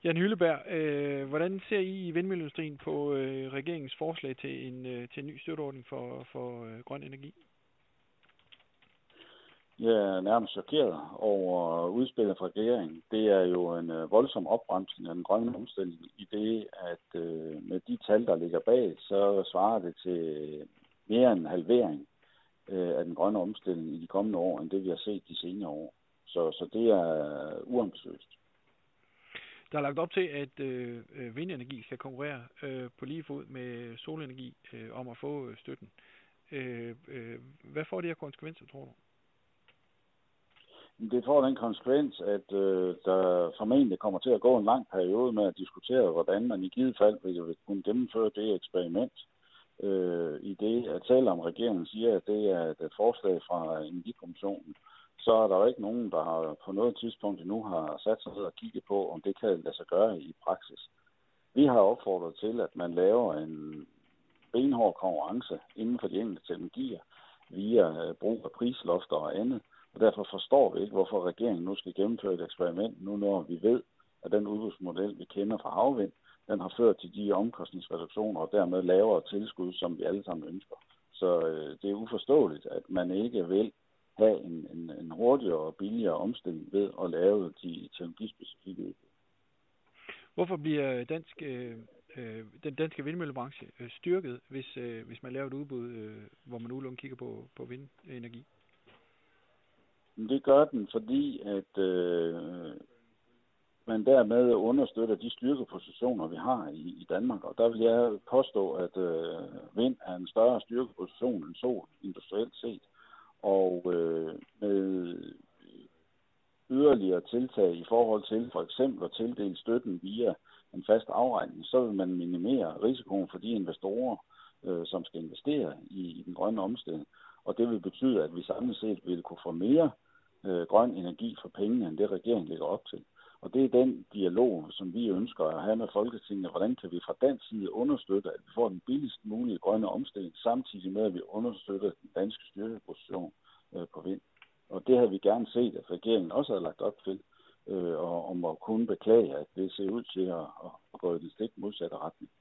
Jan Hylleberg, hvordan ser I i vindmølleindustrien på regeringens forslag til en ny støtteordning for grøn energi? Jeg er nærmest chokeret over udspillet fra regeringen. Det er jo en voldsom opbremsning af den grønne omstilling i det, at med de tal, der ligger bag, så svarer det til mere end en halvering af den grønne omstilling i de kommende år, end det vi har set de senere år. Så det er uambitiøst. Der er lagt op til, at vindenergi skal konkurrere på lige fod med solenergi om at få støtten. Hvad får det her konsekvenser, tror du? Det får den konsekvens, at der formentlig kommer til at gå en lang periode med at diskutere, hvordan man i givet fald vil kunne gennemføre det eksperiment. I det, at selvom regeringen siger, at det er et forslag fra Energikommissionen, så er der jo ikke nogen, der har på noget tidspunkt endnu har sat sig ned og kigget på, om det kan lade sig gøre i praksis. Vi har opfordret til, at man laver en benhård konkurrence inden for de enkelte teknologier via brug af prislofter og andet. Og derfor forstår vi ikke, hvorfor regeringen nu skal gennemføre et eksperiment, nu når vi ved, at den udbudsmodel, vi kender fra havvind, den har ført til de omkostningsreduktioner og dermed lavere tilskud, som vi alle sammen ønsker. Så det er uforståeligt, at man ikke vil have en hurtigere og billigere omstilling ved at lave de teknologispecifikke udbud. Hvorfor bliver den danske vindmøllebranche styrket, hvis man laver et udbud, hvor man udelukkende kigger på vindenergi? Det gør den, fordi at man dermed understøtter de styrkepositioner, vi har i Danmark. Og der vil jeg påstå, at vind er en større styrkeposition end sol industrielt set. Og med yderligere tiltag i forhold til for eksempel at tildele støtten via en fast afregning, så vil man minimere risikoen for de investorer, som skal investere i den grønne omstilling. Og det vil betyde, at vi samlet set vil kunne få mere grøn energi for pengene, end det regeringen lægger op til. Og det er den dialog, som vi ønsker at have med Folketinget. Hvordan kan vi fra dansk side understøtte, at vi får den billigst mulige grønne omstilling, samtidig med, at vi understøtter den danske styrkeposition på vind. Og det havde vi gerne set, at regeringen også havde lagt op til, og må kunne beklage, at det ser ud til at gå i den stik modsatte retning.